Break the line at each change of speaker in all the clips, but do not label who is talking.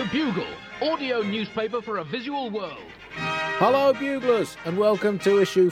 Bugle, audio newspaper for a visual world.
Hello, Buglers, and welcome to issue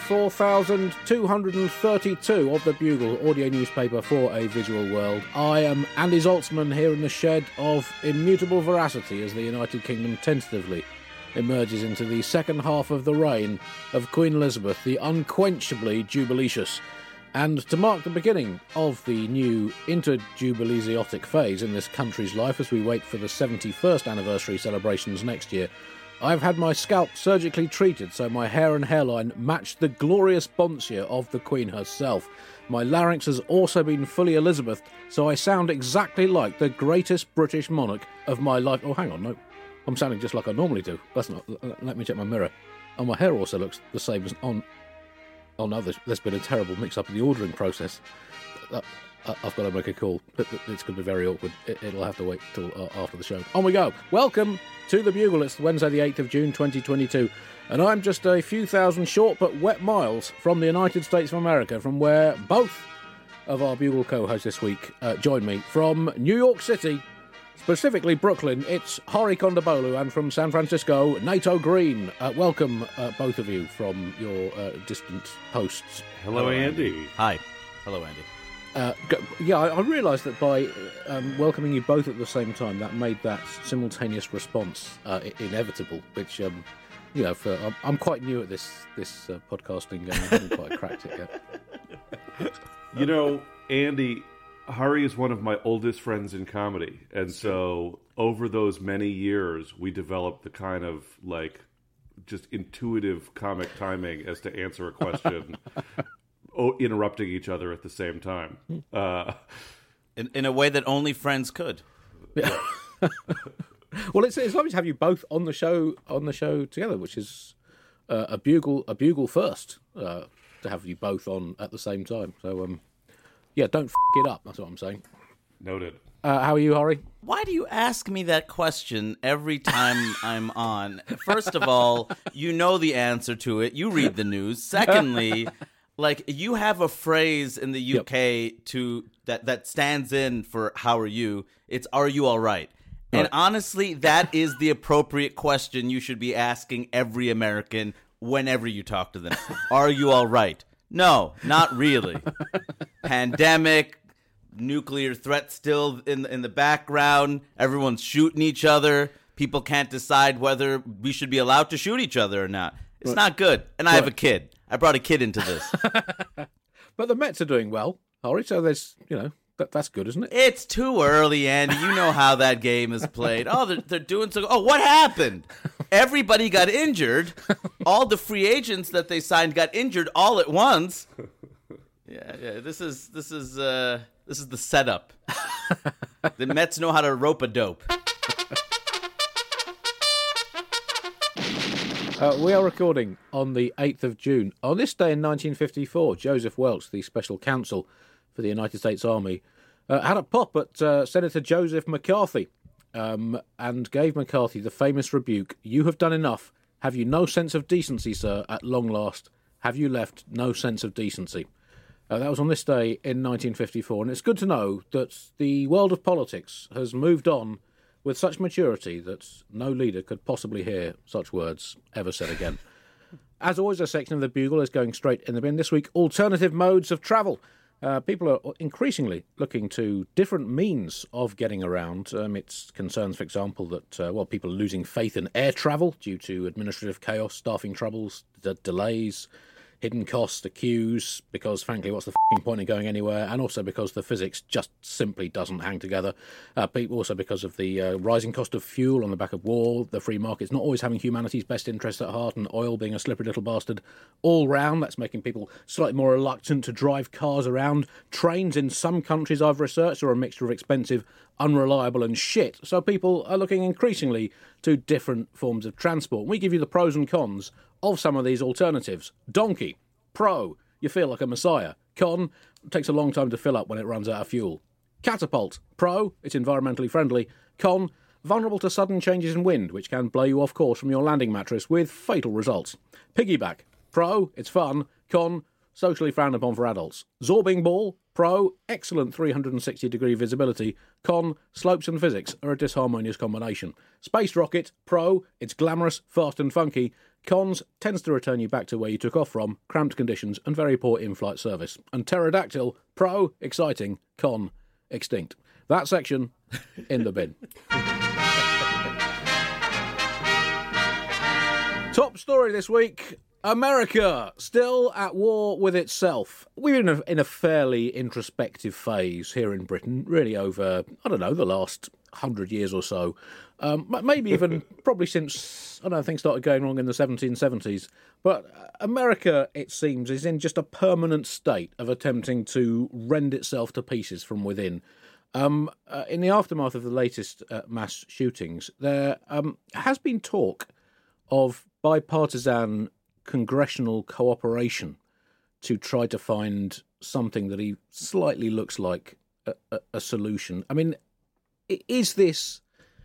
4232 of the Bugle, audio newspaper for a visual world. I am Andy Zaltzman here in the shed of immutable veracity as the United Kingdom tentatively emerges into the second half of the reign of Queen Elizabeth, the unquenchably jubileous. And to mark the beginning of the new interjubileotic phase in this country's life as we wait for the 71st anniversary celebrations next year, I've had my scalp surgically treated so my hair and hairline match the glorious bonsier of the Queen herself. My larynx has also been fully Elizabethed, so I sound exactly like the greatest British monarch of my life. Oh, hang on, no. I'm sounding just like I normally do. That's not. Let me check my mirror. And my hair also looks the same as on... Oh no, there's been a terrible mix-up in the ordering process. I've got to make a call. It's going to be very awkward. It'll have to wait till after the show. On we go. Welcome to the Bugle. It's Wednesday the 8th of June 2022. And I'm just a few thousand short but wet miles from the United States of America, from where both of our Bugle co-hosts this week join me. From New York City, specifically Brooklyn, it's Hari Kondabolu, and from San Francisco, Nato Green. Welcome, both of you, from your distant hosts.
Hello, Andy.
Hi. Hello, Andy.
I realised that by welcoming you both at the same time, that made that simultaneous response inevitable, which, I'm quite new at this podcasting game. I haven't quite cracked it yet.
You know, Andy, Hari is one of my oldest friends in comedy, and so over those many years, we developed the kind of, just intuitive comic timing as to answer a question interrupting each other at the same time.
In a way that only friends could.
Yeah. Well, it's lovely to have you both on the show together, which is a bugle first to have you both on at the same time. So don't f it up. That's what I'm saying.
Noted.
How are you, Hari?
Why do you ask me that question every time I'm on? First of all, you know the answer to it. You read the news. Secondly, you have a phrase in the UK that stands in for "How are you?" It's "Are you all right?" And honestly, that is the appropriate question you should be asking every American whenever you talk to them. Are you all right? No, not really. Pandemic, nuclear threat still in the background. Everyone's shooting each other. People can't decide whether we should be allowed to shoot each other or not. It's not good. And I have a kid. I brought a kid into this.
But the Mets are doing well, Hari, so there's, that's good, isn't it?
It's too early, Andy. You know how that game is played. Oh, they're doing so. Oh, what happened? Everybody got injured. All the free agents that they signed got injured all at once. Yeah. This is the setup. The Mets know how to rope a dope.
We are recording on the 8th of June. On this day in 1954, Joseph Welch, the special counsel for the United States Army, had a pop at Senator Joseph McCarthy and gave McCarthy the famous rebuke, "You have done enough. Have you no sense of decency, sir, at long last? Have you left no sense of decency?" That was on this day in 1954, and it's good to know that the world of politics has moved on with such maturity that no leader could possibly hear such words ever said again. As always, a section of the Bugle is going straight in the bin. This week, alternative modes of travel. People are increasingly looking to different means of getting around. It's concerns, for example, that people are losing faith in air travel due to administrative chaos, staffing troubles, delays, hidden costs, the queues, because, frankly, what's the point in going anywhere? And also because the physics just simply doesn't hang together. Also because of the rising cost of fuel on the back of war, the free market's not always having humanity's best interests at heart, and oil being a slippery little bastard all round. That's making people slightly more reluctant to drive cars around. Trains in some countries I've researched are a mixture of expensive, unreliable and shit. So people are looking increasingly to different forms of transport. We give you the pros and cons of some of these alternatives. Donkey, pro, you feel like a messiah. Con, takes a long time to fill up when it runs out of fuel. Catapult, pro, it's environmentally friendly. Con, vulnerable to sudden changes in wind, which can blow you off course from your landing mattress with fatal results. Piggyback, pro, it's fun. Con, socially frowned upon for adults. Zorbing ball, Pro, excellent 360-degree visibility. Con, slopes and physics are a disharmonious combination. Space Rocket, Pro, it's glamorous, fast and funky. Cons, tends to return you back to where you took off from, cramped conditions and very poor in-flight service. And Pterodactyl, Pro, exciting. Con, extinct. That section, in the bin. Top story this week. America, still at war with itself. We're in a fairly introspective phase here in Britain, really over, I don't know, the last 100 years or so. Maybe even probably since, I don't know, things started going wrong in the 1770s. But America, it seems, is in just a permanent state of attempting to rend itself to pieces from within. In the aftermath of the latest mass shootings, there has been talk of bipartisan congressional cooperation to try to find something that he slightly looks like a solution. I mean, is this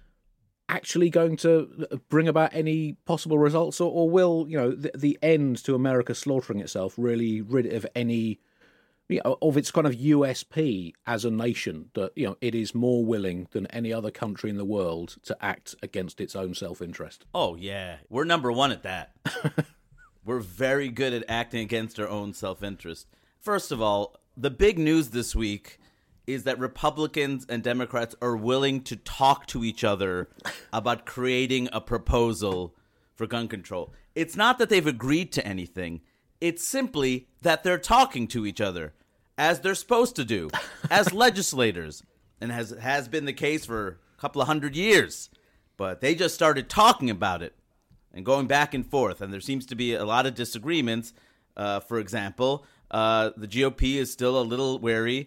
actually going to bring about any possible results, or will, you know, the end to America slaughtering itself really rid it of any, you know, of its kind of USP as a nation, that, you know, it is more willing than any other country in the world to act against its own self-interest?
Oh, yeah. We're number one at that. We're very good at acting against our own self-interest. First of all, the big news this week is that Republicans and Democrats are willing to talk to each other about creating a proposal for gun control. It's not that they've agreed to anything. It's simply that they're talking to each other, as they're supposed to do, as legislators, and has been the case for a couple of 100 years. But they just started talking about it and going back and forth, and there seems to be a lot of disagreements. For example, the GOP is still a little wary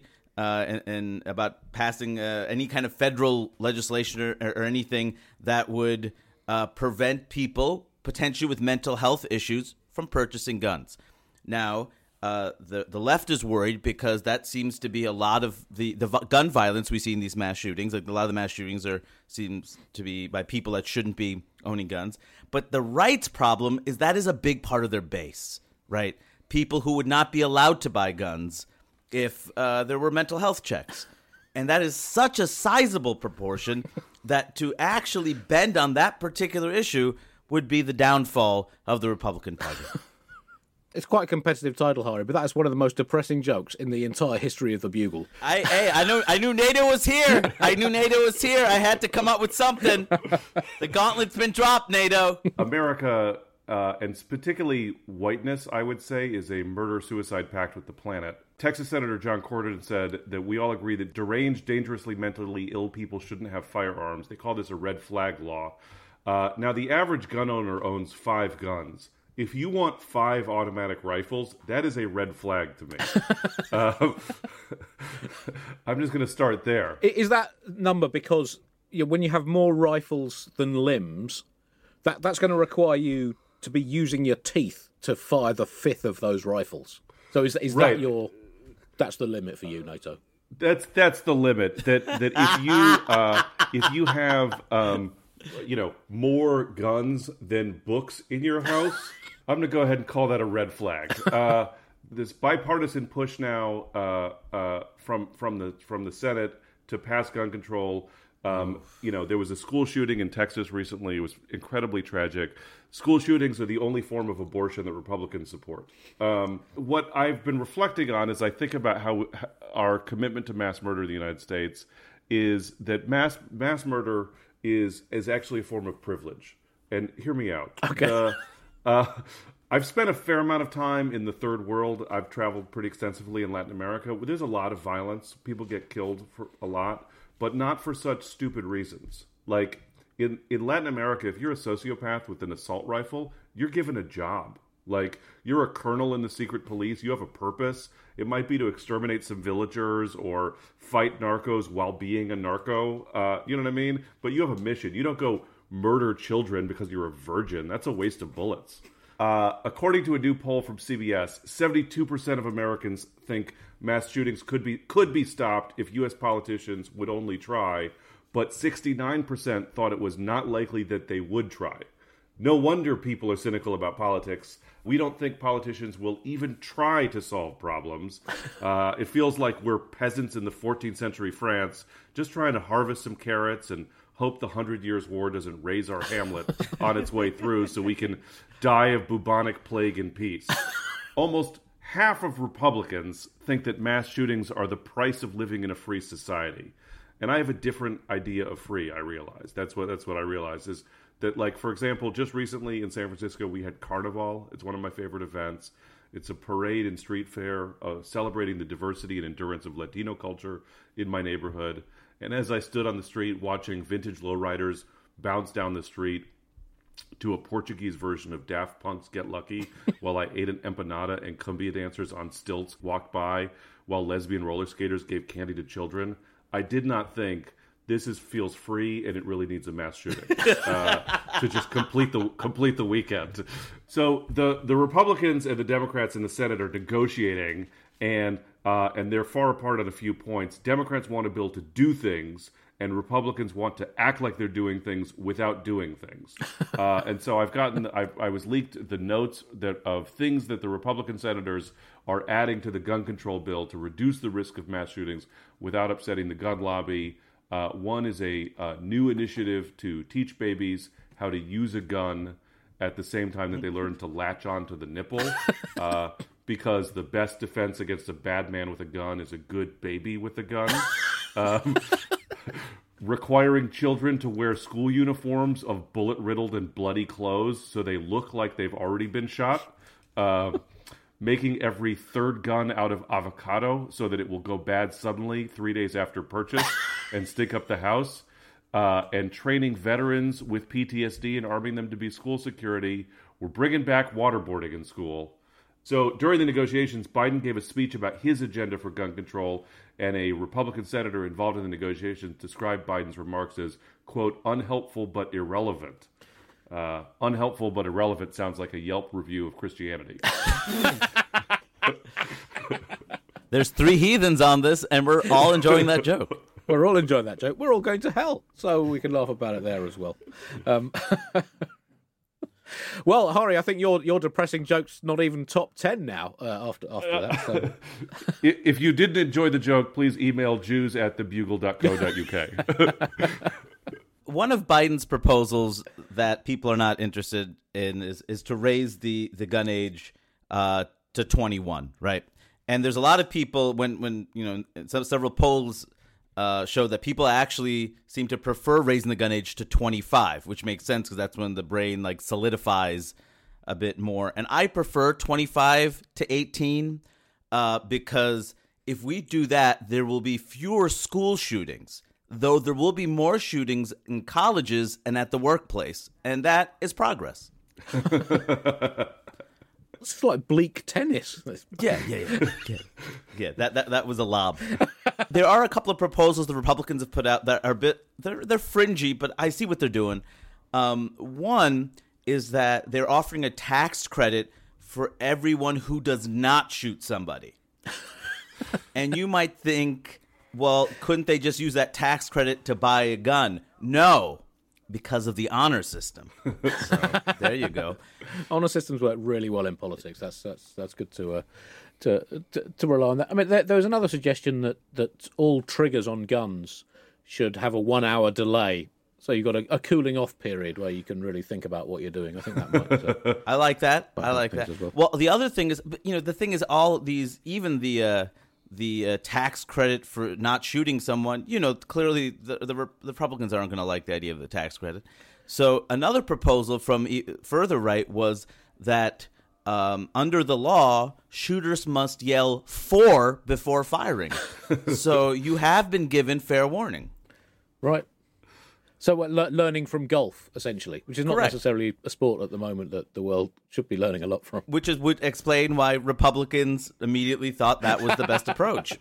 and about passing any kind of federal legislation or anything that would prevent people, potentially with mental health issues, from purchasing guns. Now, the left is worried because that seems to be a lot of the gun violence we see in these mass shootings. Like, a lot of the mass shootings seems to be by people that shouldn't be owning guns. But the right's problem is that is a big part of their base, right? People who would not be allowed to buy guns if there were mental health checks. And that is such a sizable proportion that to actually bend on that particular issue would be the downfall of the Republican Party.
It's quite a competitive title, Harry, but that's one of the most depressing jokes in the entire history of the Bugle.
I knew NATO was here. I had to come up with something. The gauntlet's been dropped, NATO.
America, and particularly whiteness, I would say, is a murder-suicide pact with the planet. Texas Senator John Cornyn said that we all agree that deranged, dangerously mentally ill people shouldn't have firearms. They call this a red flag law. Now, the average gun owner owns 5 guns. If you want 5 automatic rifles, that is a red flag to me. I'm just going to start there.
Is that number because when you have more rifles than limbs, that's going to require you to be using your teeth to fire the 5th of those rifles? So is
right.
that that's the limit for you, NATO?
That's the limit. That if you have more guns than books in your house, I'm going to go ahead and call that a red flag. This bipartisan push now from the Senate to pass gun control. There was a school shooting in Texas recently. It was incredibly tragic. School shootings are the only form of abortion that Republicans support. What I've been reflecting on as I think about how our commitment to mass murder in the United States is that mass murder is actually a form of privilege. And hear me out.
Okay.
I've spent a fair amount of time in the third world. I've traveled pretty extensively in Latin America. There's a lot of violence. People get killed for a lot, but not for such stupid reasons. Like in Latin America, if you're a sociopath with an assault rifle, you're given a job. Like, you're a colonel in the secret police. You have a purpose. It might be to exterminate some villagers or fight narcos while being a narco. You know what I mean? But you have a mission. You don't go murder children because you're a virgin. That's a waste of bullets. According to a new poll from CBS, 72% of Americans think mass shootings could be stopped if U.S. politicians would only try, but 69% thought it was not likely that they would try. No wonder people are cynical about politics. We don't think politicians will even try to solve problems. It feels like we're peasants in the 14th century France, just trying to harvest some carrots and hope the 100 Years' War doesn't raise our Hamlet on its way through so we can die of bubonic plague in peace. Almost half of Republicans think that mass shootings are the price of living in a free society. And I have a different idea of free, I realize. That's what I realize is that, like, for example, just recently in San Francisco, we had Carnival. It's one of my favorite events. It's a parade and street fair celebrating the diversity and endurance of Latino culture in my neighborhood. And as I stood on the street watching vintage lowriders bounce down the street to a Portuguese version of Daft Punk's Get Lucky while I ate an empanada and cumbia dancers on stilts walked by while lesbian roller skaters gave candy to children, I did not think feels free and it really needs a mass shooting to just complete the weekend. So the Republicans and the Democrats in the Senate are negotiating, and they're far apart on a few points. Democrats want a bill to do things, and Republicans want to act like they're doing things without doing things. And so I was leaked the notes of things that the Republican senators are adding to the gun control bill to reduce the risk of mass shootings without upsetting the gun lobby. One is a new initiative to teach babies how to use a gun at the same time that they learn to latch onto the nipple. Because the best defense against a bad man with a gun is a good baby with a gun. Requiring children to wear school uniforms of bullet-riddled and bloody clothes so they look like they've already been shot. Making every third gun out of avocado so that it will go bad suddenly 3 days after purchase and stink up the house. And training veterans with PTSD and arming them to be school security. We're bringing back waterboarding in school. So during the negotiations, Biden gave a speech about his agenda for gun control, and a Republican senator involved in the negotiations described Biden's remarks as, quote, unhelpful but irrelevant. Unhelpful but irrelevant sounds like a Yelp review of Christianity.
There's 3 heathens on this, and we're all enjoying that joke.
We're all enjoying that joke. We're all going to hell, so we can laugh about it there as well. Well, Hari, I think your depressing joke's not even top 10 now after that. So.
If you didn't enjoy the joke, please email jews@thebugle.co.uk.
One of Biden's proposals that people are not interested in is to raise the gun age to 21, right? And there's a lot of people when several polls show that people actually seem to prefer raising the gun age to 25, which makes sense because that's when the brain like solidifies a bit more. And I prefer 25 to 18 because if we do that, there will be fewer school shootings, though there will be more shootings in colleges and at the workplace. And that is progress.
It's like bleak tennis.
Yeah. That was a lob. There are a couple of proposals the Republicans have put out that are a bit they're fringy, but I see what they're doing. One is that they're offering a tax credit for everyone who does not shoot somebody. And you might think, well, couldn't they just use that tax credit to buy a gun? No, because of the honor system. So, there you go.
Honor systems work really well in politics. That's good to rely on that. I mean, there was another suggestion that all triggers on guns should have a 1 hour delay, so you've got a cooling off period where you can really think about what you're doing. I think that might.
I like that. I like that. Well, the other thing is, the thing is, all these, even the tax credit for not shooting someone, clearly the Republicans aren't going to like the idea of the tax credit. So another proposal from further right was that under the law, shooters must yell "for" before firing. So you have been given fair warning.
Right. So learning from golf, essentially, which is not
Correct.
necessarily a sport at the moment that the world should be learning a lot from.
Which would explain why Republicans immediately thought that was the best approach.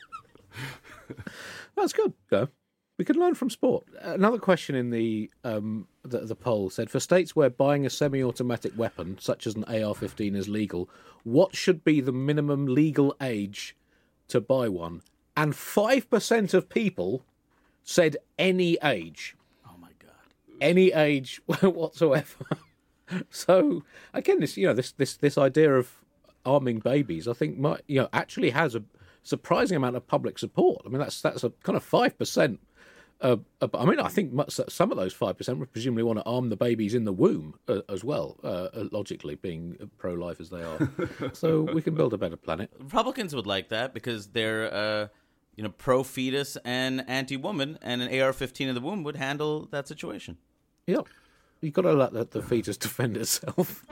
That's good. Go. We could learn from sport. Another question in the poll said, for states where buying a semi-automatic weapon, such as an AR-15, is legal, what should be the minimum legal age to buy one? And 5% of people said any age.
Oh, my God.
Any age whatsoever. So again, this idea of arming babies, I think, actually has a surprising amount of public support. I mean, that's a kind of 5%. I think some of those 5% would presumably want to arm the babies in the womb as well, logically, being pro-life as they are. So we can build a better planet.
Republicans would like that because they're, pro-fetus and anti-woman, and an AR-15 in the womb would handle that situation.
Yeah. You've got to let the fetus defend itself.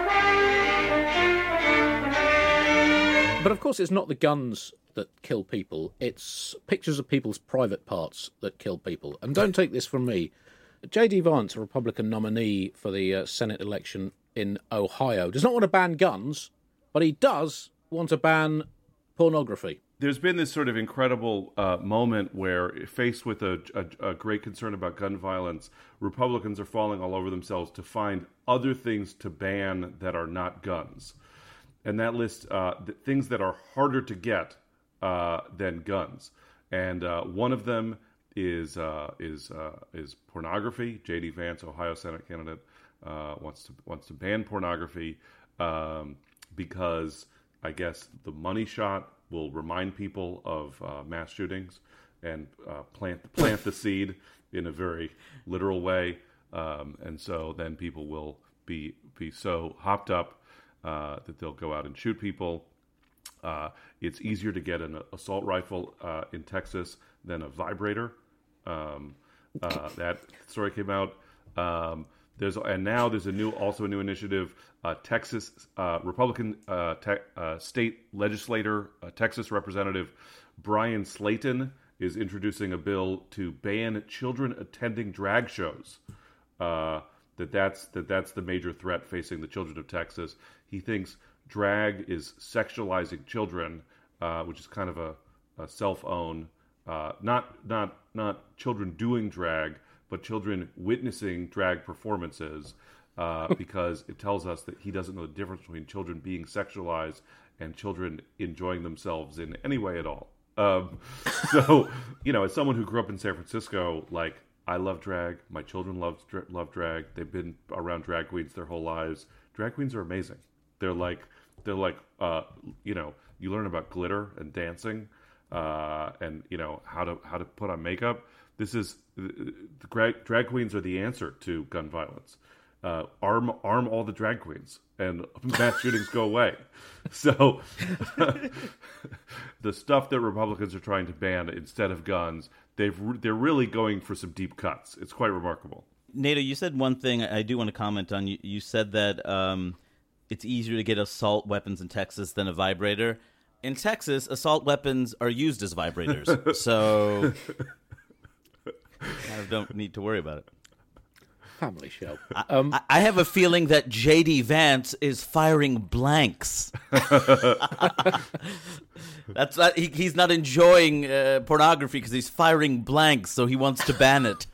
But of course, it's not the guns that kill people. It's pictures of people's private parts that kill people. And don't take this from me. J.D. Vance, a Republican nominee for the Senate election in Ohio, does not want to ban guns, but he does want to ban pornography.
There's been this sort of incredible moment where, faced with a great concern about gun violence, Republicans are falling all over themselves to find other things to ban that are not guns. And that lists things that are harder to get than guns. And one of them is pornography. J.D. Vance, Ohio Senate candidate, wants to ban pornography because I guess the money shot will remind people of mass shootings and plant the seed in a very literal way, and so then people will be so hopped up that they'll go out and shoot people. It's easier to get an assault rifle in Texas than a vibrator. That story came out. There's a new initiative. Texas Republican state legislator, Texas Representative Brian Slayton is introducing a bill to ban children attending drag shows. That's the major threat facing the children of Texas. He thinks drag is sexualizing children, which is kind of a self-own, not children doing drag, but children witnessing drag performances, because it tells us that he doesn't know the difference between children being sexualized and children enjoying themselves in any way at all. So, as someone who grew up in San Francisco, like, I love drag. My children love drag. They've been around drag queens their whole lives. Drag queens are amazing. They're like, you learn about glitter and dancing, and how to put on makeup. This is drag queens are the answer to gun violence. Arm all the drag queens, and mass shootings go away. So, the stuff that Republicans are trying to ban instead of guns, they're really going for some deep cuts. It's quite remarkable.
Nato, you said one thing I do want to comment on. You said that it's easier to get assault weapons in Texas than a vibrator. In Texas, assault weapons are used as vibrators, so I don't need to worry about it.
Family show.
I have a feeling that J.D. Vance is firing blanks. That's not, he's not enjoying pornography because he's firing blanks, so he wants to ban it.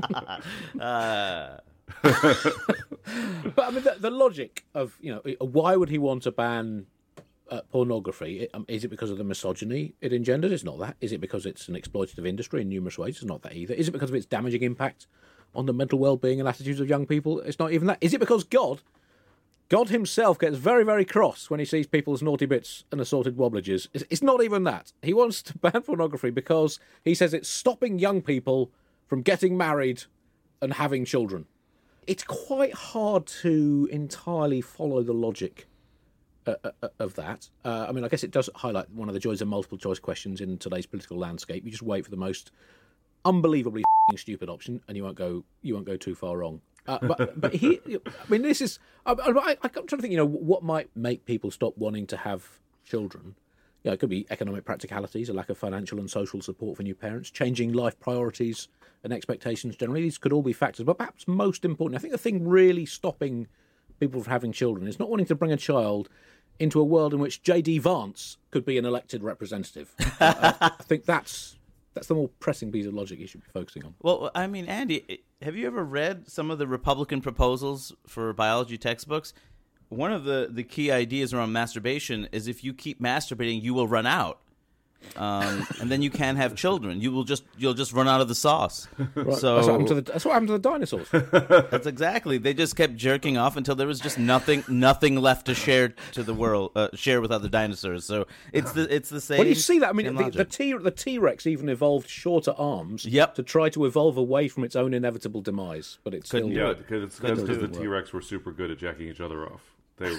But I mean, the logic of why would he want to ban pornography? Is it because of the misogyny it engenders? It's not that. Is it because it's an exploitative industry in numerous ways? It's not that either. Is it because of its damaging impact on the mental well-being and attitudes of young people? It's not even that. Is it because God himself gets very, very cross when he sees people's naughty bits and assorted wobblages? It's not even that. He wants to ban pornography because he says it's stopping young people from getting married and having children. It's quite hard to entirely follow the logic of that. I mean, I guess it does highlight one of the joys of multiple choice questions in today's political landscape. You just wait for the most unbelievably stupid option, and you won't go too far wrong. But he, I mean, this is. I'm trying to think. What might make people stop wanting to have children? It could be economic practicalities, a lack of financial and social support for new parents, changing life priorities and expectations generally. These could all be factors, but perhaps most important, I think the thing really stopping people from having children is not wanting to bring a child into a world in which J.D. Vance could be an elected representative. I think that's the more pressing piece of logic you should be focusing on.
Well, I mean, Andy, have you ever read some of the Republican proposals for biology textbooks? One of the key ideas around masturbation is if you keep masturbating, you will run out. and then you can't have children. You'll just run out of the sauce.
Right.
So
That's what happened to the dinosaurs.
that's exactly. They just kept jerking off until there was just nothing left to share to the world, share with other dinosaurs. So it's the same.
Well, you see that. I mean,
same
the
logic.
T-Rex even evolved shorter arms
Yep.
to try to evolve away from its own inevitable demise, but it's still...
Yeah, because the
work.
T-Rex were super good at jacking each other off. They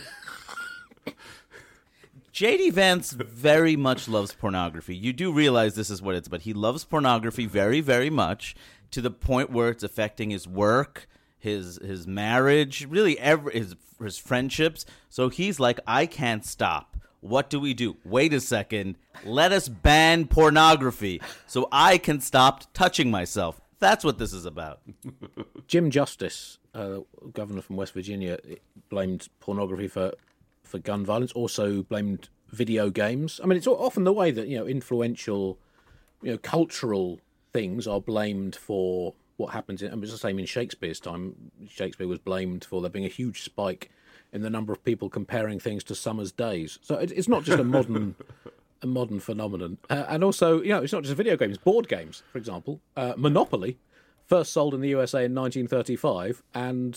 J.D. Vance very much loves pornography. You do realize this is what it's, but he loves pornography very, very much, to the point where it's affecting his work, his marriage, really his friendships. So he's like, I can't stop. What do we do? Wait a second. Let us ban pornography so I can stop touching myself. That's what this is about.
Jim Justice, governor from West Virginia, blamed pornography for gun violence, also blamed video games. I mean, it's often the way that, influential, cultural things are blamed for what happens. It's the same in Shakespeare's time. Shakespeare was blamed for there being a huge spike in the number of people comparing things to summer's days. So it's not just a modern phenomenon. And also, it's not just video games, board games, for example. Monopoly, first sold in the USA in 1935, and,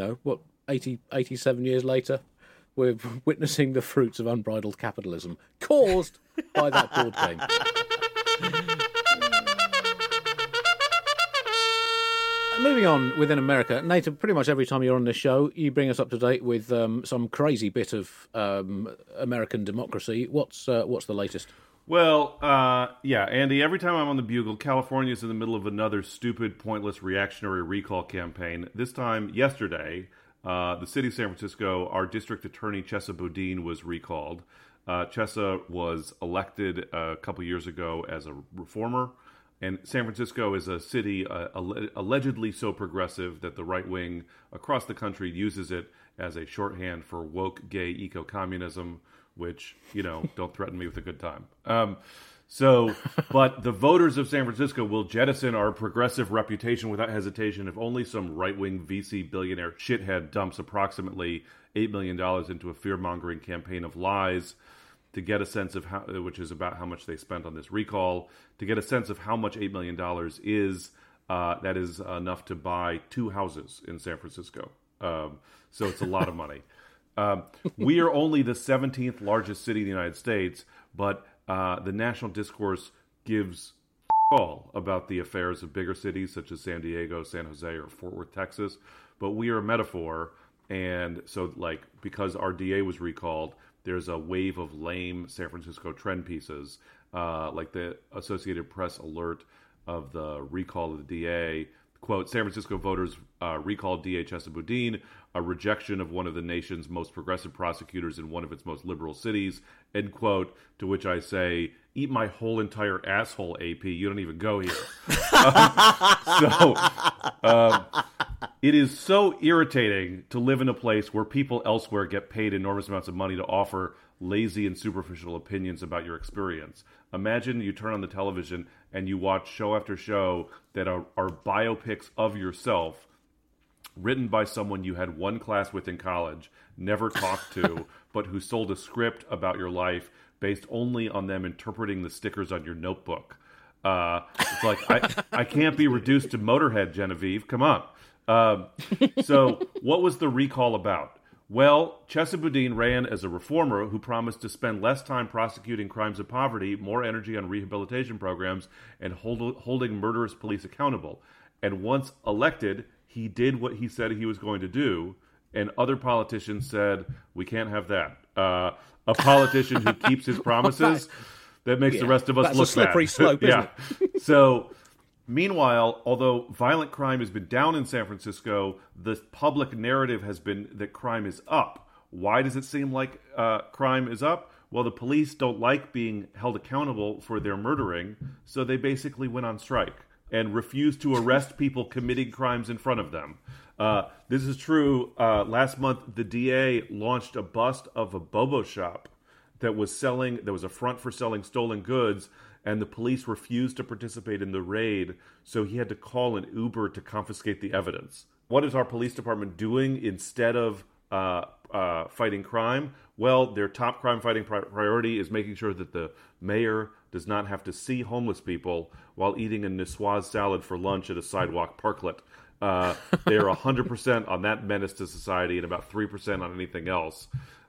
87 years later, we're witnessing the fruits of unbridled capitalism caused by that board game. Moving on within America, Nate, pretty much every time you're on this show, you bring us up to date with some crazy bit of American democracy. What's the latest?
Well, Andy, every time I'm on the Bugle, California's in the middle of another stupid, pointless reactionary recall campaign. This time, yesterday, the city of San Francisco, our district attorney, Chesa Boudin, was recalled. Chesa was elected a couple years ago as a reformer, and San Francisco is a city allegedly so progressive that the right wing across the country uses it as a shorthand for woke, gay, eco-communism, which, don't threaten me with a good time. But the voters of San Francisco will jettison our progressive reputation without hesitation if only some right-wing VC billionaire shithead dumps approximately $8 million into a fear-mongering campaign of lies to get a sense of which is about how much they spent on this recall, to get a sense of how much $8 million is. That is enough to buy 2 houses in San Francisco. So it's a lot of money. We are only the 17th largest city in the United States, but the national discourse gives all about the affairs of bigger cities such as San Diego, San Jose, or Fort Worth, Texas. But we are a metaphor, and so because our DA was recalled, there's a wave of lame San Francisco trend pieces, like the Associated Press alert of the recall of the DA. Quote, San Francisco voters recalled DA Chesa Boudin, a rejection of one of the nation's most progressive prosecutors in one of its most liberal cities, end quote, to which I say, eat my whole entire asshole, AP. You don't even go here. It is so irritating to live in a place where people elsewhere get paid enormous amounts of money to offer lazy and superficial opinions about your experience. Imagine you turn on the television and you watch show after show that are biopics of yourself, written by someone you had one class with in college, never talked to, but who sold a script about your life based only on them interpreting the stickers on your notebook. It's like, I can't be reduced to Motorhead, Genevieve. Come on. So what was the recall about? Well, Chesa Boudin ran as a reformer who promised to spend less time prosecuting crimes of poverty, more energy on rehabilitation programs, and holding murderous police accountable. And once elected, he did what he said he was going to do, and other politicians said, we can't have that. A politician who keeps his promises, that makes the rest of us look bad.
That's a slippery slope, isn't it?
So, meanwhile, although violent crime has been down in San Francisco, the public narrative has been that crime is up. Why does it seem like crime is up? Well, the police don't like being held accountable for their murdering, so they basically went on strike and refused to arrest people committing crimes in front of them. This is true. Last month, the DA launched a bust of a Bobo shop that was a front for selling stolen goods, and the police refused to participate in the raid, so he had to call an Uber to confiscate the evidence. What is our police department doing instead of fighting crime. Well, their top crime fighting priority is making sure that the mayor does not have to see homeless people while eating a niçoise salad for lunch at a sidewalk parklet. They are 100% on that menace to society and about 3% on anything else.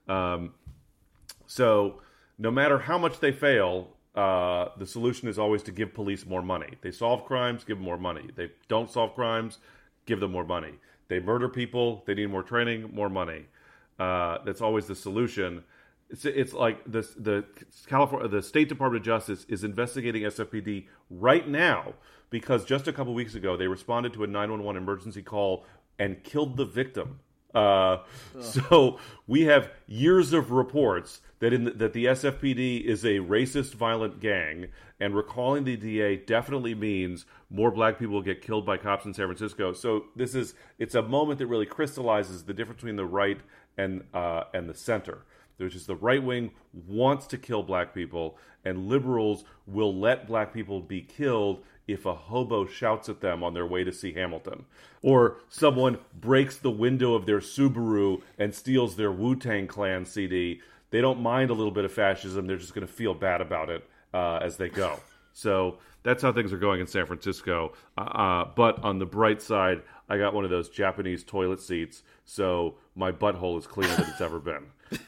So no matter how much they fail, the solution is always to give police more money. They solve crimes, give them more money. They don't solve crimes, give them more money. They murder people, they need more training, more money. That's always the solution. It's like the State Department of Justice is investigating SFPD right now because just a couple weeks ago they responded to a 911 emergency call and killed the victim. So we have years of reports that the SFPD is a racist, violent gang, and recalling the DA definitely means more black people get killed by cops in San Francisco. So it's a moment that really crystallizes the difference between the right and the center. There's just the right wing wants to kill black people, and liberals will let black people be killed if a hobo shouts at them on their way to see Hamilton. Or someone breaks the window of their Subaru and steals their Wu-Tang Clan CD. They don't mind a little bit of fascism. They're just going to feel bad about it as they go. So that's how things are going in San Francisco. But on the bright side, I got one of those Japanese toilet seats, so my butthole is cleaner than it's ever been.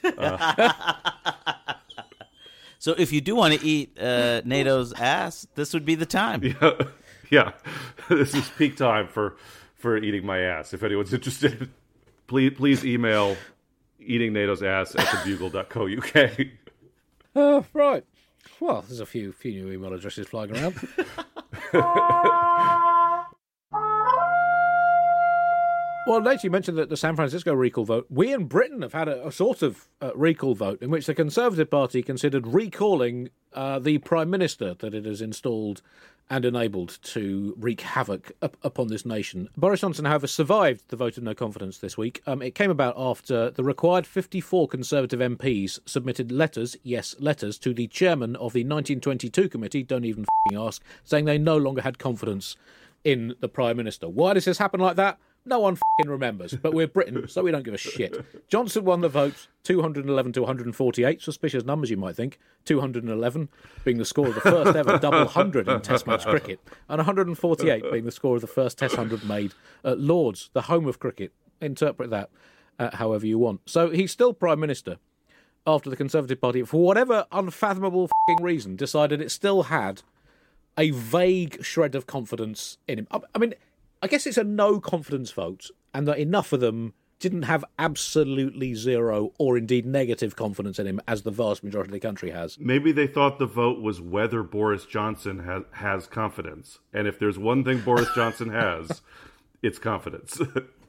So if you do want to eat NATO's ass, this would be the time.
Yeah. This is peak time for eating my ass. If anyone's interested, please email eatingnatos@thebugle.co.uk.
Right. Well, there's a few new email addresses flying around. Well, Nate, you mentioned that the San Francisco recall vote. We in Britain have had a sort of recall vote in which the Conservative Party considered recalling the Prime Minister that it has installed and enabled to wreak havoc upon this nation. Boris Johnson, however, survived the vote of no confidence this week. It came about after the required 54 Conservative MPs submitted letters, to the chairman of the 1922 committee, don't even ask, saying they no longer had confidence in the Prime Minister. Why does this happen like that? No one remembers, but we're Britain, so we don't give a shit. Johnson won the vote 211 to 148. Suspicious numbers, you might think. 211 being the score of the first ever double 100 in Test match cricket, and 148 being the score of the first Test 100 made at Lord's, the home of cricket. Interpret that however you want. So he's still Prime Minister after the Conservative Party, for whatever unfathomable reason, decided it still had a vague shred of confidence in him. I mean, I guess it's a no confidence vote, and that enough of them didn't have absolutely zero or indeed negative confidence in him, as the vast majority of the country has.
Maybe they thought the vote was whether Boris Johnson has confidence. And if there's one thing Boris Johnson has, it's confidence.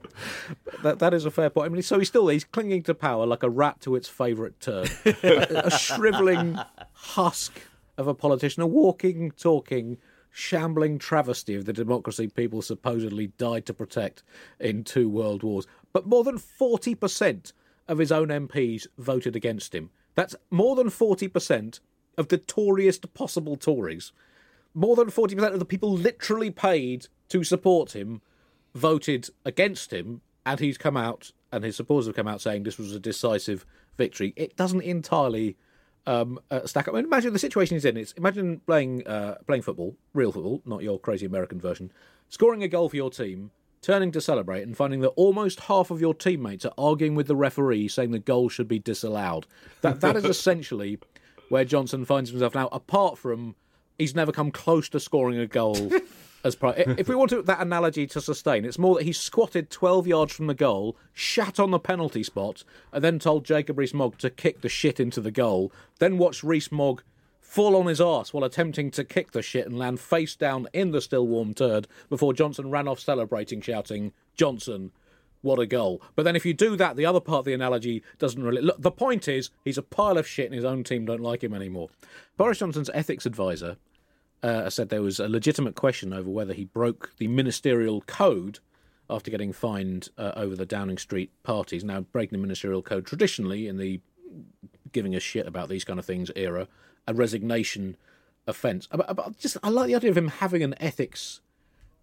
That is a fair point. I mean, so he's clinging to power like a rat to its favourite turd. a shrivelling husk of a politician, a walking, talking, shambling travesty of the democracy people supposedly died to protect in 2 world wars. But more than 40% of his own MPs voted against him. That's more than 40% of the Toryest possible Tories. More than 40% of the people literally paid to support him voted against him, and he's come out, and his supporters have come out saying this was a decisive victory. It doesn't entirely stack up. I mean, imagine the situation he's in. Imagine playing football, real football, not your crazy American version, scoring a goal for your team, turning to celebrate and finding that almost half of your teammates are arguing with the referee saying the goal should be disallowed. That is essentially where Johnson finds himself now, apart from he's never come close to scoring a goal. If we want that analogy to sustain, it's more that he squatted 12 yards from the goal, shat on the penalty spot, and then told Jacob Rees-Mogg to kick the shit into the goal, then watched Rees-Mogg fall on his arse while attempting to kick the shit and land face down in the still warm turd before Johnson ran off celebrating, shouting, "Johnson, what a goal." But then if you do that, the other part of the analogy doesn't really... Look, the point is, he's a pile of shit and his own team don't like him anymore. Boris Johnson's ethics advisor said there was a legitimate question over whether he broke the ministerial code after getting fined over the Downing Street parties. Now, breaking the ministerial code traditionally in the giving a shit about these kind of things era, a resignation offence. I like the idea of him having an ethics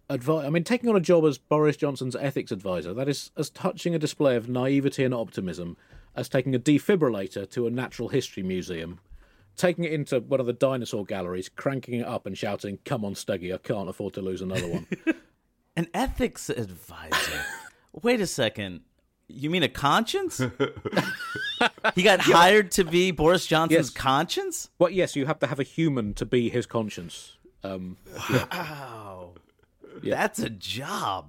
taking on a job as Boris Johnson's ethics advisor, that is as touching a display of naivety and optimism as taking a defibrillator to a natural history museum, taking it into one of the dinosaur galleries, cranking it up and shouting, "Come on, Steggy, I can't afford to lose another one."
An ethics advisor? Wait a second. You mean a conscience? He got hired to be Boris Johnson's conscience?
Well, yes, you have to have a human to be his conscience.
Wow. Yeah. That's a job.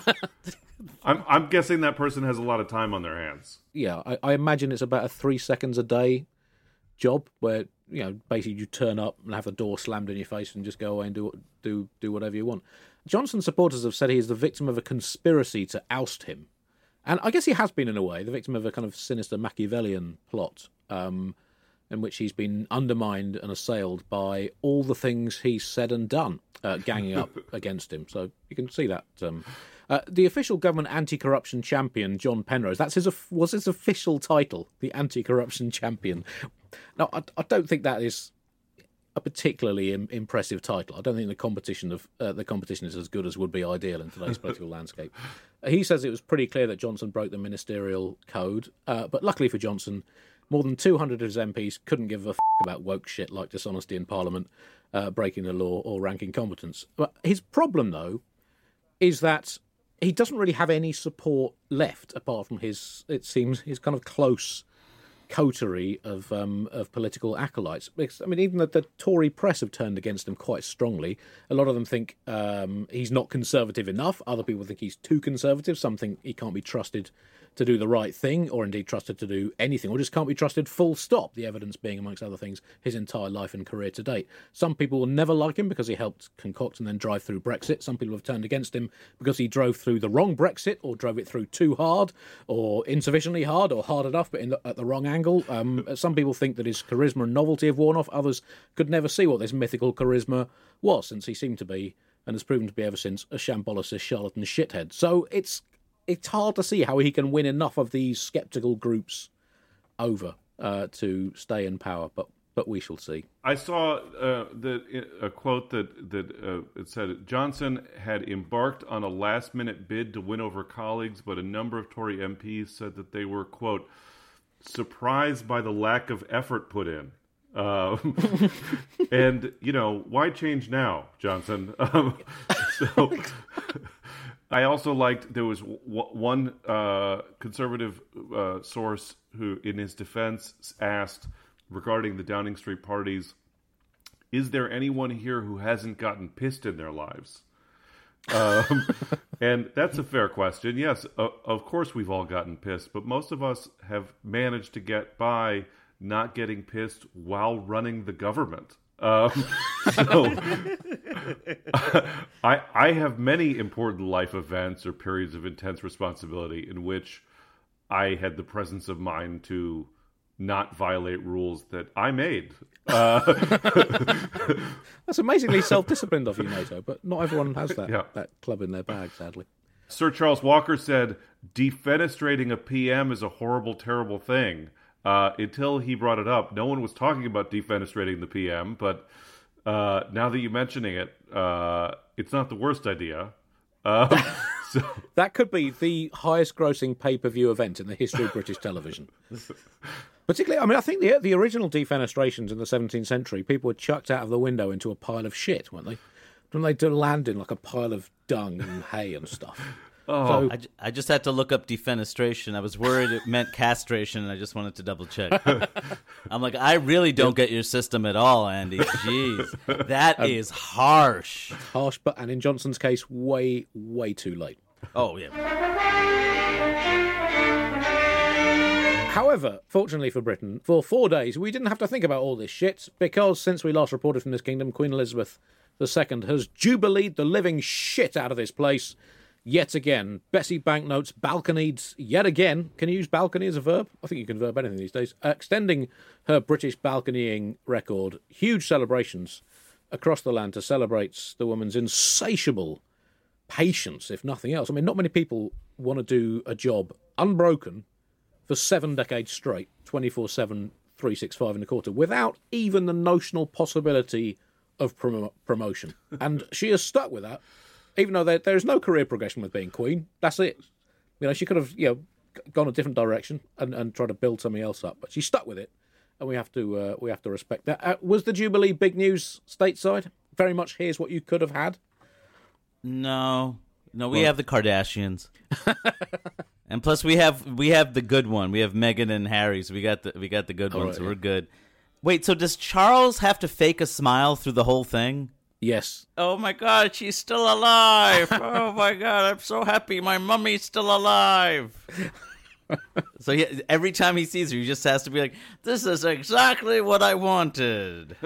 I'm guessing that person has a lot of time on their hands.
Yeah, I imagine it's about a 3 seconds a day job where, basically you turn up and have a door slammed in your face and just go away and do whatever you want. Johnson's supporters have said he is the victim of a conspiracy to oust him. And I guess he has been, in a way, the victim of a kind of sinister Machiavellian plot in which he's been undermined and assailed by all the things he's said and done, ganging up against him. So you can see that. The official government anti-corruption champion, John Penrose, was his official title, the anti-corruption champion. Now, I don't think that is a particularly impressive title. I don't think the competition is as good as would be ideal in today's political landscape. He says it was pretty clear that Johnson broke the ministerial code, but luckily for Johnson, more than 200 of his MPs couldn't give a about woke shit like dishonesty in Parliament, breaking the law, or ranking competence. But his problem, though, is that he doesn't really have any support left apart from his kind of close coterie of political acolytes. Because, even the Tory press have turned against him quite strongly. A lot of them think he's not conservative enough. Other people think he's too conservative. Some think he can't be trusted to do the right thing, or indeed trusted to do anything, or just can't be trusted full stop, the evidence being, amongst other things, his entire life and career to date. Some people will never like him because he helped concoct and then drive through Brexit. Some people have turned against him because he drove through the wrong Brexit, or drove it through too hard, or insufficiently hard, or hard enough but at the wrong angle. Some people think that his charisma and novelty have worn off. Others could never see what this mythical charisma was, since he seemed to be, and has proven to be ever since, a shambolicist charlatan shithead. So it's hard to see how he can win enough of these sceptical groups over to stay in power, but we shall see.
I saw a quote that it said Johnson had embarked on a last-minute bid to win over colleagues, but a number of Tory MPs said that they were, quote, surprised by the lack of effort put in. And, why change now, Johnson? So I also liked, there was one conservative source who, in his defense, asked, regarding the Downing Street parties, is there anyone here who hasn't gotten pissed in their lives? And that's a fair question. Yes, of course we've all gotten pissed, but most of us have managed to get by not getting pissed while running the government. So I have many important life events or periods of intense responsibility in which I had the presence of mind to not violate rules that I made.
That's amazingly self-disciplined of you, NATO, but not everyone has that club in their bag, sadly.
Sir Charles Walker said, defenestrating a PM is a horrible, terrible thing. Until he brought it up, no one was talking about defenestrating the PM, but now that you're mentioning it, it's not the worst idea. So
that could be the highest-grossing pay-per-view event in the history of British television. Particularly, I think the original defenestrations in the 17th century, people were chucked out of the window into a pile of shit, weren't they? Didn't they land in like a pile of dung and hay and stuff?
Oh, so, I just had to look up defenestration. I was worried it meant castration, and I just wanted to double check. I'm like, I really don't get your system at all, Andy. Jeez, that is harsh.
Harsh, and in Johnson's case, way, way too late.
Oh, yeah.
However, fortunately for Britain, for 4 days, we didn't have to think about all this shit, because since we last reported from this kingdom, Queen Elizabeth II has jubileed the living shit out of this place. Yet again, Bessie Banknotes balconied yet again. Can you use balcony as a verb? I think you can verb anything these days. Extending her British balconying record. Huge celebrations across the land to celebrate the woman's insatiable patience, if nothing else. Not many people want to do a job unbroken for 7 decades straight, 24/7, 365 and a quarter, without even the notional possibility of promotion. And she has stuck with that Even though there is no career progression with being Queen. That's it. She could have gone a different direction and tried to build something else up, but she stuck with it, and we have to respect that. Was the Jubilee big news stateside? Very much here's what you could have had.
No, we have the Kardashians, and plus we have the good one. We have Meghan and Harry, so we got the good one, right, so we're good. Wait, so does Charles have to fake a smile through the whole thing?
Yes.
Oh my God, she's still alive! Oh my God, I'm so happy. My mummy's still alive. So every time he sees her, he just has to be like, "This is exactly what I wanted."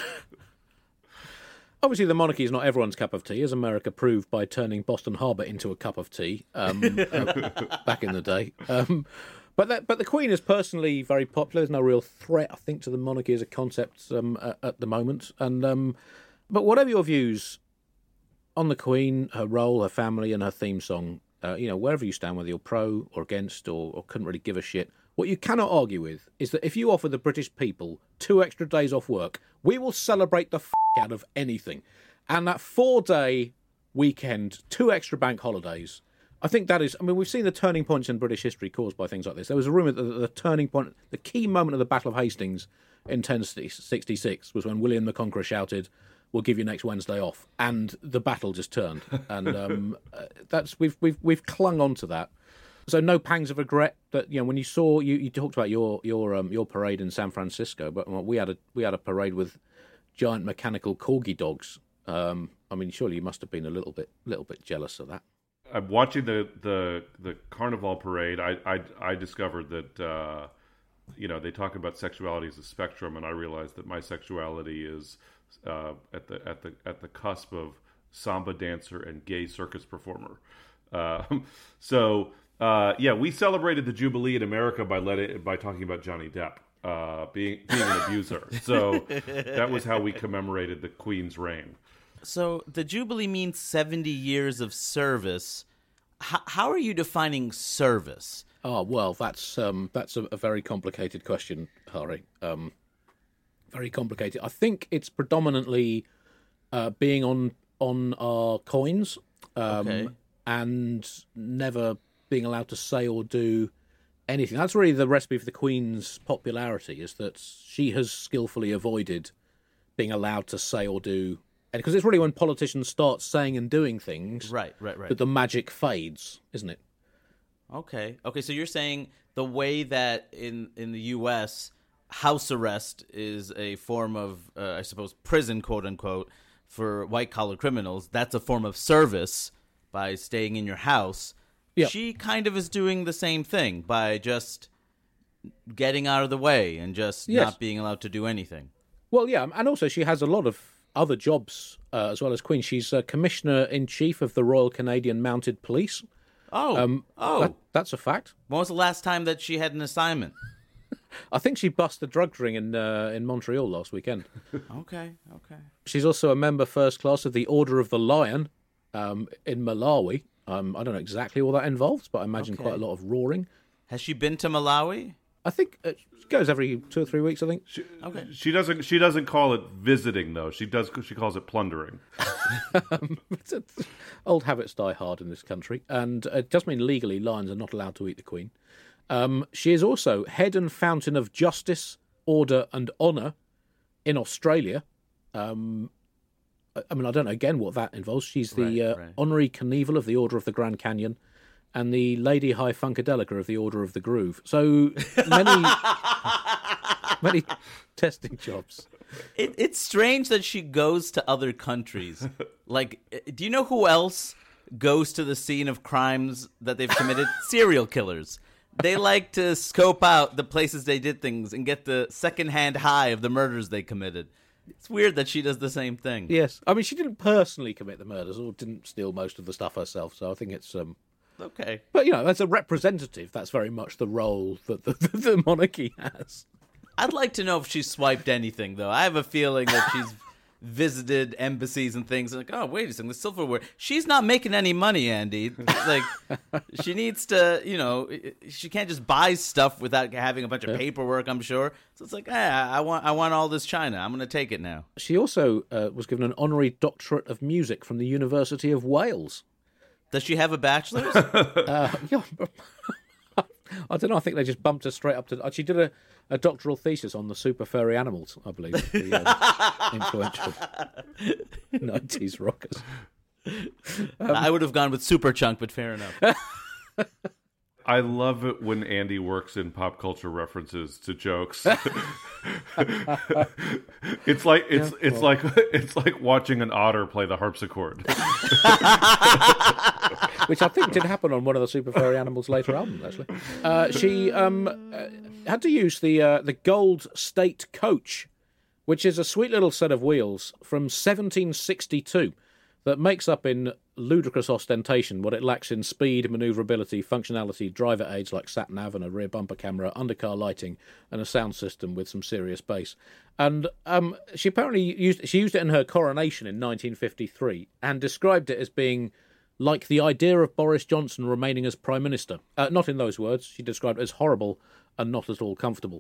Obviously, the monarchy is not everyone's cup of tea, as America proved by turning Boston Harbor into a cup of tea back in the day. But the Queen is personally very popular. There's no real threat, I think, to the monarchy as a concept at the moment. And but whatever your views on the Queen, her role, her family, and her theme song, wherever you stand, whether you're pro or against or couldn't really give a shit, what you cannot argue with is that if you offer the British people 2 extra days off work, we will celebrate the out of anything. And that 4-day weekend, 2 extra bank holidays, I think that is... we've seen the turning points in British history caused by things like this. There was a rumour that the turning point, the key moment of the Battle of Hastings in 1066 was when William the Conqueror shouted, "We'll give you next Wednesday off," and the battle just turned. And we've clung on to that. So no pangs of regret that when you saw you talked about your parade in San Francisco, but we had a parade with giant mechanical corgi dogs. Surely you must have been a little bit jealous of that.
I'm watching the Carnival parade. I discovered that they talk about sexuality as a spectrum, and I realized that my sexuality is at the cusp of samba dancer and gay circus performer. We celebrated the Jubilee in America by talking about Johnny Depp being an abuser. So that was how we commemorated the Queen's reign.
So the Jubilee means 70 years of service. How are you defining service?
Oh, well, that's a very complicated question, Hari. Very complicated. I think it's predominantly being on our coins and never being allowed to say or do anything. That's really the recipe for the Queen's popularity, is that she has skillfully avoided being allowed to say or do. Because it's really when politicians start saying and doing things
right.
that the magic fades, isn't it?
Okay, so you're saying the way that in the U.S., house arrest is a form of, I suppose, prison, quote-unquote, for white-collar criminals. That's a form of service by staying in your house. Yep. She kind of is doing the same thing by just getting out of the way and just not being allowed to do anything.
Well, yeah, and also she has a lot of other jobs as well as Queen. She's Commissioner-in-Chief of the Royal Canadian Mounted Police. That's a fact.
When was the last time that she had an assignment?
I think she busted a drug ring in Montreal last weekend.
Okay.
She's also a member first class of the Order of the Lion in Malawi. I don't know exactly what that involves, but I imagine quite a lot of roaring.
Has she been to Malawi?
I think she goes every 2 or 3 weeks, I think.
She doesn't call it visiting, though. She calls it plundering.
Old habits die hard in this country, and it does mean legally lions are not allowed to eat the Queen. She is also head and fountain of justice, order, and honour in Australia. I don't know again what that involves. She's the Honorary Knievel of the Order of the Grand Canyon and the Lady High Funkadelica of the Order of the Groove. So many testing jobs.
It's strange that she goes to other countries. Like, do you know who else goes to the scene of crimes that they've committed? Serial killers. They like to scope out the places they did things and get the secondhand high of the murders they committed. It's weird that she does the same thing.
Yes. I mean, she didn't personally commit the murders or didn't steal most of the stuff herself, so I think it's...
Okay.
But, as a representative, that's very much the role that the monarchy has.
I'd like to know if she swiped anything, though. I have a feeling that she's visited embassies and things. And like, oh, wait a second, the silverware. She's not making any money, Andy. Like, she needs to, she can't just buy stuff without having a bunch of paperwork, I'm sure. So it's like, I want all this china. I'm going to take it now.
She also was given an honorary doctorate of music from the University of Wales.
Does she have a bachelor's?
Yeah. I don't know. I think they just bumped her straight up to. She did a doctoral thesis on the super furry animals, I believe, the influential 90s rockers.
I would have gone with Superchunk, but fair enough.
I love it when Andy works in pop culture references to jokes. It's like watching an otter play the harpsichord.
Which I think did happen on one of the Super Furry Animals later albums, actually. She had to use the Gold State Coach, which is a sweet little set of wheels from 1762 that makes up in ludicrous ostentation what it lacks in speed, manoeuvrability, functionality, driver aids like sat-nav and a rear bumper camera, undercar lighting, and a sound system with some serious bass. And she apparently used it in her coronation in 1953 and described it as being like the idea of Boris Johnson remaining as Prime Minister. Not in those words. She described it as horrible and not at all comfortable.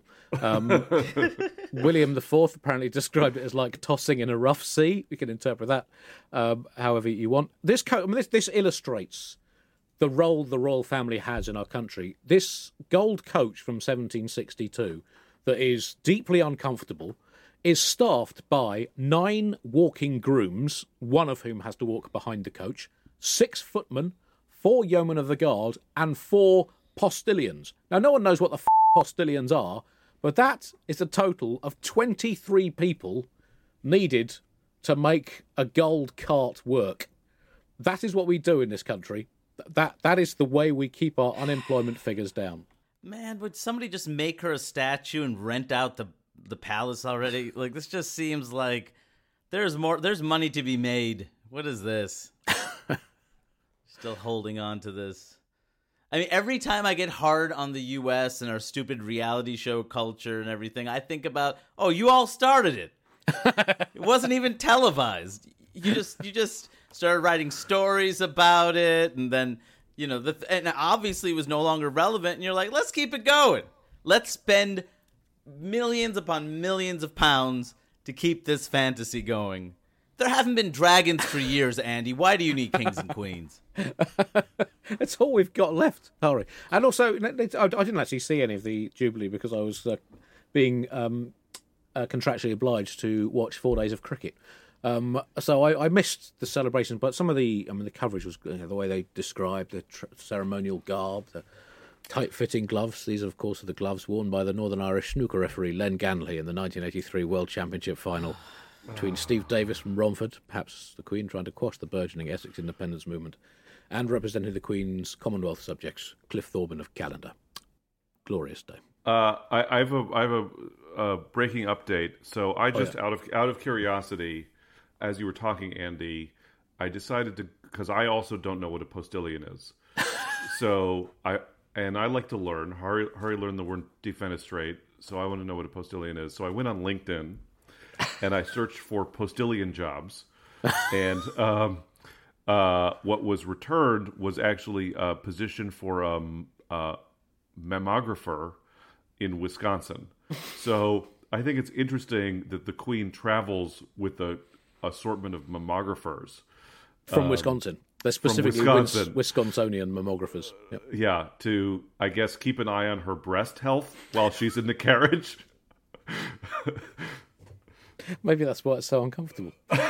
William IV apparently described it as like tossing in a rough sea. You can interpret that however you want. This illustrates the role the royal family has in our country. This gold coach from 1762 that is deeply uncomfortable is staffed by 9 walking grooms, one of whom has to walk behind the coach, 6 footmen, 4 yeomen of the guard, and 4 postilions. Now, no one knows what the postilions are, but that is a total of 23 people needed to make a gold cart work. That is what we do in this country. That is the way we keep our unemployment figures down.
Man, would somebody just make her a statue and rent out the palace already? Like, this just seems like there's money to be made. What is this? Still holding on to this. I mean, every time I get hard on the U.S. and our stupid reality show culture and everything, I think about, oh, you all started it. It wasn't even televised. You just started writing stories about it, and then, and obviously it was no longer relevant, and you're like, let's keep it going. Let's spend millions upon millions of pounds to keep this fantasy going. There haven't been dragons for years, Andy. Why do you need kings and queens?
That's all we've got left, Harry. And also, I didn't actually see any of the Jubilee because I was being contractually obliged to watch 4 days of cricket. So I missed the celebration, but some of the coverage was the way they described the ceremonial garb, the tight-fitting gloves. These, of course, are the gloves worn by the Northern Irish snooker referee Len Ganley in the 1983 World Championship final between Steve Davis from Romford, perhaps the Queen trying to quash the burgeoning Essex independence movement, and representing the Queen's Commonwealth subjects, Cliff Thorburn of Callander. Glorious day.
I have a breaking update. So I just out of curiosity, as you were talking, Andy, I decided to, because I also don't know what a postilion is. So I like to learn. Harry learned the word defenestrate, so I want to know what a postilion is. So I went on LinkedIn and I searched for postilion jobs, and what was returned was actually a position for a mammographer in Wisconsin. So I think it's interesting that the Queen travels with a assortment of mammographers
from Wisconsin. They're specifically Wisconsinian mammographers. Yep.
Yeah, to, I guess, keep an eye on her breast health while she's in the carriage.
Maybe that's why it's so uncomfortable.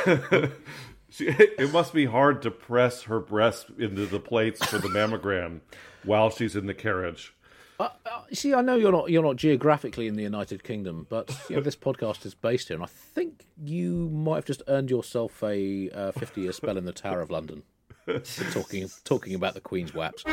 It must be hard to press her breast into the plates for the mammogram while she's in the carriage.
See, I know you're not geographically in the United Kingdom, but this podcast is based here, and I think you might have just earned yourself a 50-year spell in the Tower of London. Talking about the Queen's waps.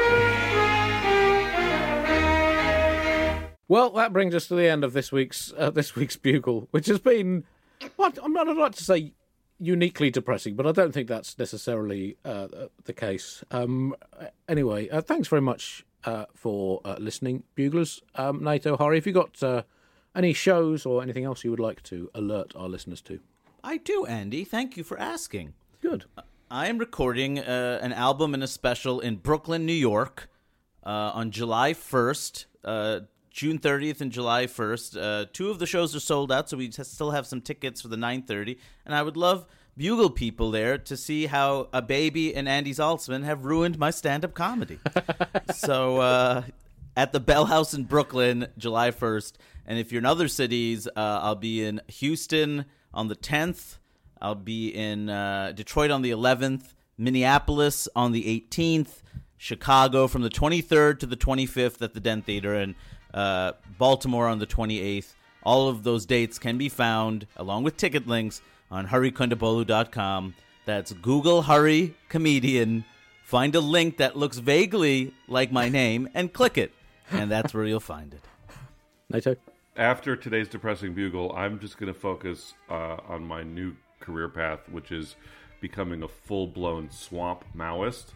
Well, that brings us to the end of this week's Bugle, which has been, I'm not allowed to say uniquely depressing, but I don't think that's necessarily the case. Anyway, thanks very much for listening, Buglers. Nato, Hari, have you got any shows or anything else you would like to alert our listeners to?
I do, Andy. Thank you for asking.
Good.
I am recording an album and a special in Brooklyn, New York, on July 1st, June 30th and July 1st. Two of the shows are sold out, so we still have some tickets for the 9:30. And I would love Bugle people there to see how a baby and Andy Zaltzman have ruined my stand-up comedy. So at the Bell House in Brooklyn, July 1st. And if you're in other cities, I'll be in Houston on the 10th. I'll be in Detroit on the 11th, Minneapolis on the 18th, Chicago from the 23rd to the 25th at the Den Theater, and Baltimore on the 28th. All of those dates can be found, along with ticket links, on HurryKondabolu.com. That's Google Hurry Comedian. Find a link that looks vaguely like my name and click it. And that's where you'll find it.
NATO?
After today's depressing bugle, I'm just going to focus on my new career path, which is becoming a full-blown swamp Maoist.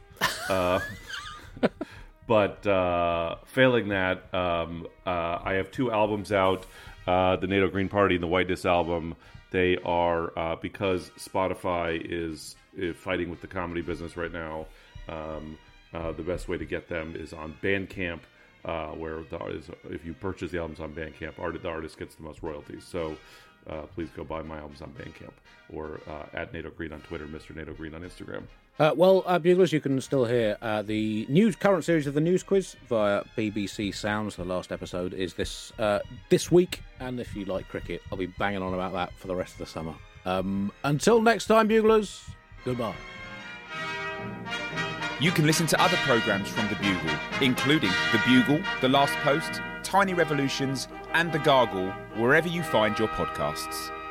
But failing that, I have 2 albums out, the NATO Green Party and the Whiteness album. They are, because Spotify is fighting with the comedy business right now, the best way to get them is on Bandcamp, where if you purchase the albums on Bandcamp, the artist gets the most royalties. So please go buy my albums on Bandcamp, or at NATO Green on Twitter, Mr. NATO Green on Instagram.
Buglers, you can still hear the current series of the News Quiz via BBC Sounds. The last episode is this week, and if you like cricket, I'll be banging on about that for the rest of the summer. Until next time, Buglers, goodbye.
You can listen to other programmes from The Bugle, including The Bugle, The Last Post, Tiny Revolutions, and The Gargle, wherever you find your podcasts.